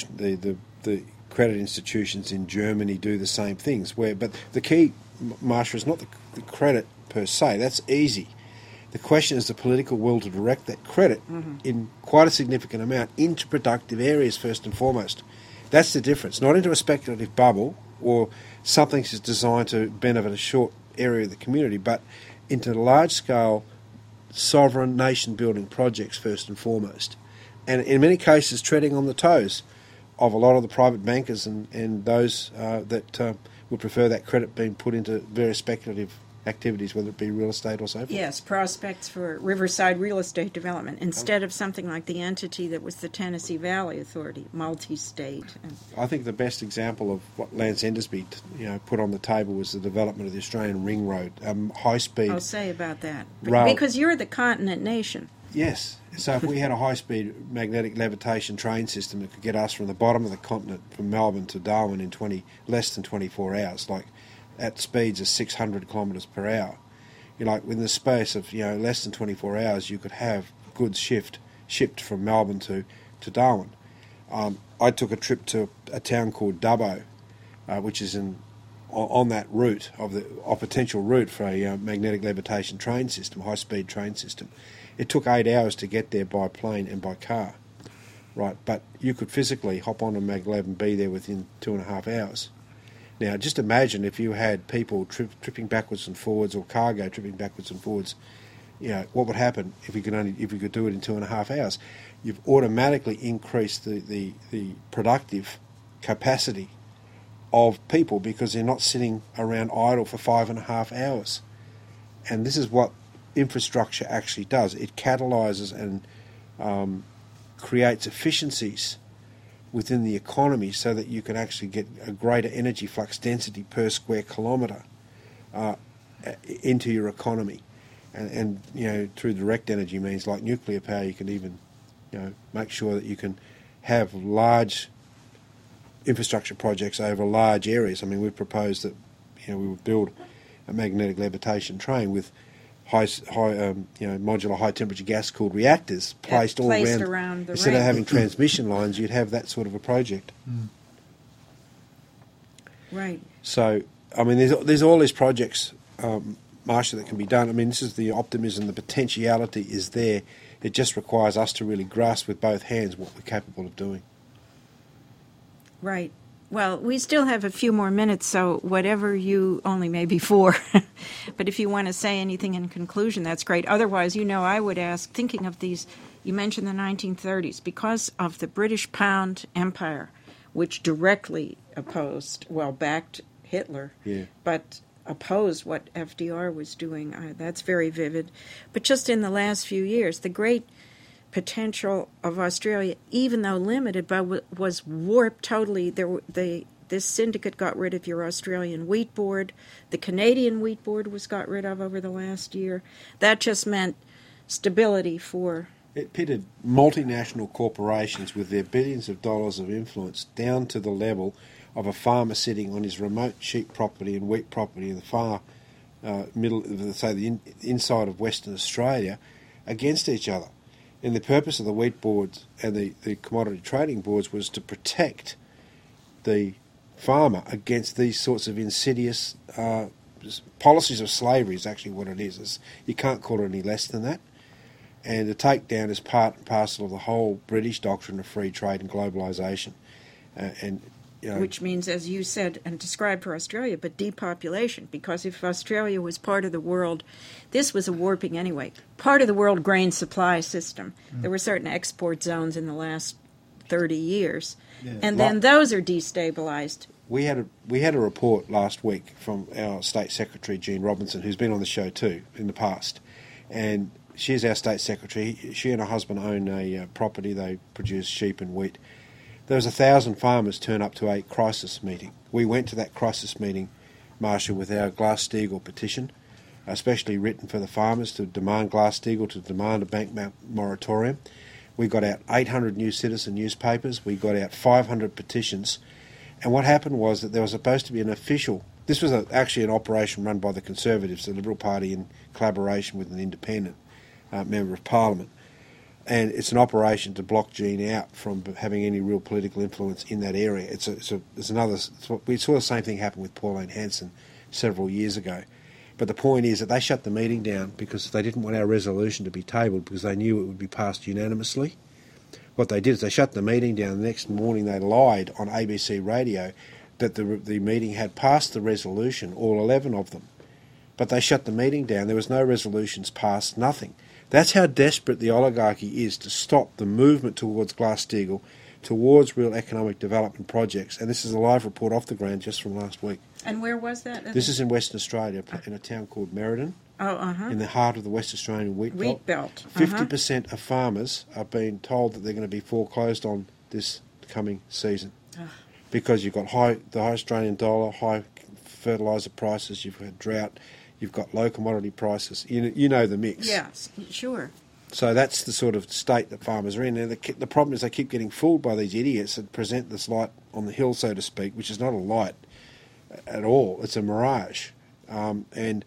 Speaker 2: credit institutions in Germany do the same things. But the key, Marsha, is not the credit per se. That's easy. The question is the political will to direct that credit in quite a significant amount into productive areas first and foremost. That's the difference. Not into a speculative bubble or something that's designed to benefit a short area of the community, but into large-scale sovereign nation-building projects first and foremost. And in many cases treading on the toes of a lot of the private bankers and those that would prefer that credit being put into various speculative activities, whether it be real estate or so forth.
Speaker 1: Yes, prospects for riverside real estate development instead of something like the entity that was the Tennessee Valley Authority, multi-state.
Speaker 2: I think the best example of what Lance Endersby put on the table was the development of the Australian Ring Road, high-speed.
Speaker 1: I'll say about that.
Speaker 2: Rail.
Speaker 1: Because you're the continent nation.
Speaker 2: Yes. So if we had a high-speed magnetic levitation train system that could get us from the bottom of the continent, from Melbourne to Darwin, in less than 24 hours, like at speeds of 600 kilometres per hour, within the space of less than 24 hours, you could have goods shipped from Melbourne to Darwin. I took a trip to a town called Dubbo, which is on that route of potential route for a magnetic levitation train system, high-speed train system. It took 8 hours to get there by plane and by car, right? But you could physically hop on a maglev and be there within 2.5 hours. Now, just imagine if you had people tripping backwards and forwards, or cargo tripping backwards and forwards. What would happen if you could do it in 2.5 hours? You've automatically increased the productive capacity of people because they're not sitting around idle for 5.5 hours. And this is what infrastructure actually does. It catalyses and creates efficiencies within the economy so that you can actually get a greater energy flux density per square kilometre into your economy. And through direct energy means like nuclear power, you can even make sure that you can have large infrastructure projects over large areas. I mean, we've proposed that we would build a magnetic levitation train with modular high temperature gas cooled reactors placed all around the instead
Speaker 1: ring.
Speaker 2: Of having transmission lines, you'd have that sort of a project.
Speaker 1: Right.
Speaker 2: So, I mean, there's all these projects, Marsha, that can be done. I mean, this is the optimism, the potentiality is there. It just requires us to really grasp with both hands what we're capable of doing.
Speaker 1: Right. Well, we still have a few more minutes, so whatever you, only maybe 4, but if you want to say anything in conclusion, that's great. Otherwise, I would ask, thinking of these, you mentioned the 1930s, because of the British Pound Empire, which directly backed Hitler, but opposed what FDR was doing. That's very vivid. But just in the last few years, the great potential of Australia, even though limited, but was warped totally. This syndicate got rid of your Australian Wheat Board. The Canadian Wheat Board was got rid of over the last year. That just meant stability for...
Speaker 2: It pitted multinational corporations with their billions of dollars of influence down to the level of a farmer sitting on his remote sheep property and wheat property in the far the inside of Western Australia against each other. And the purpose of the wheat boards and the commodity trading boards was to protect the farmer against these sorts of insidious policies of slavery is actually what it is. You can't call it any less than that. And the takedown is part and parcel of the whole British doctrine of free trade and globalisation.
Speaker 1: Which means, as you said and described for Australia, but depopulation, because if Australia was part of the world, this was a warping anyway, part of the world grain supply system. There were certain export zones in the last 30 years, and then those are destabilized.
Speaker 2: We had a report last week from our State Secretary, Jean Robinson, who's been on the show too in the past, and she's our State Secretary. She and her husband own a property. They produce sheep and wheat. There was 1,000 farmers turn up to a crisis meeting. We went to that crisis meeting, Marsha, with our Glass-Steagall petition, especially written for the farmers to demand Glass-Steagall, to demand a bank moratorium. We got out 800 New Citizen newspapers. We got out 500 petitions. And what happened was that there was supposed to be an official... This was actually an operation run by the Conservatives, the Liberal Party, in collaboration with an independent member of Parliament. And it's an operation to block Jean out from having any real political influence in that area. We saw the same thing happen with Pauline Hanson several years ago. But the point is that they shut the meeting down because they didn't want our resolution to be tabled because they knew it would be passed unanimously. What they did is they shut the meeting down. The next morning they lied on ABC radio that the meeting had passed the resolution, all 11 of them. But they shut the meeting down. There was no resolutions passed, nothing. That's how desperate the oligarchy is to stop the movement towards Glass-Steagall, towards real economic development projects. And this is a live report off the ground just from last week.
Speaker 1: And where was that?
Speaker 2: This is in Western Australia, in a town called Merredin, in the heart of the West Australian wheat belt. 50% of farmers are being told that they're going to be foreclosed on this coming season because you've got the high Australian dollar, high fertiliser prices, you've had drought, you've got low commodity prices. You know the mix.
Speaker 1: Yes, sure.
Speaker 2: So that's the sort of state that farmers are in. And the problem is they keep getting fooled by these idiots that present this light on the hill, so to speak, which is not a light at all. It's a mirage. And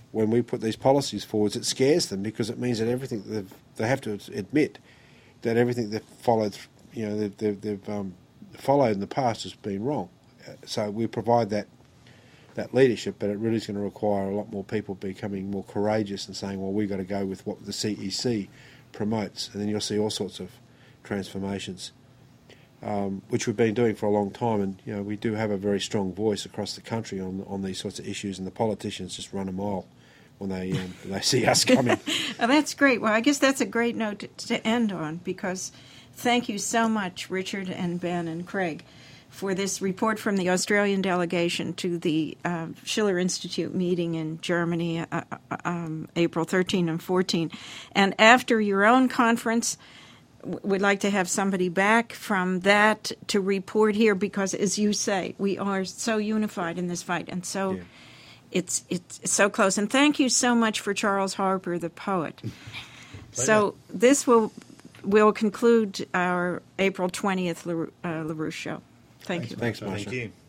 Speaker 2: when we put these policies forward, it scares them because it means that everything they have to admit that everything they've followed, they've followed in the past has been wrong. So we provide that leadership, but it really is going to require a lot more people becoming more courageous and saying, well, we've got to go with what the CEC promotes, and then you'll see all sorts of transformations, which we've been doing for a long time. And we do have a very strong voice across the country on these sorts of issues, and the politicians just run a mile when they see us coming.
Speaker 1: Oh, that's great. Well, I guess that's a great note to end on, because thank you so much, Richard and Ben and Craig, for this report from the Australian delegation to the Schiller Institute meeting in Germany, April 13 and 14. And after your own conference, we'd like to have somebody back from that to report here, because, as you say, we are so unified in this fight, and so... Yeah. It's so close. And thank you so much for Charles Harper, the poet. So this will conclude our April 20th LaRouche show. Thank you.
Speaker 2: Thanks, Marsha.
Speaker 3: Thank you.